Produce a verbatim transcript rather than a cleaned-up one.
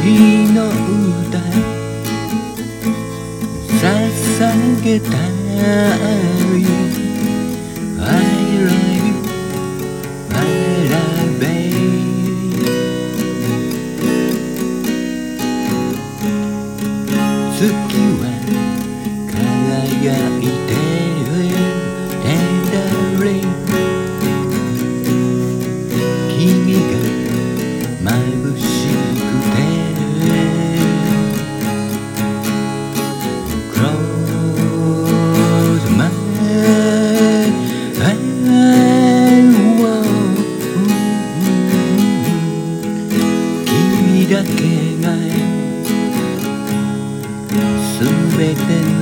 愛の歌捧げたい I love you, I love you 月は輝いてる And darling 君が眩しくて Close my eyes 君だけが全て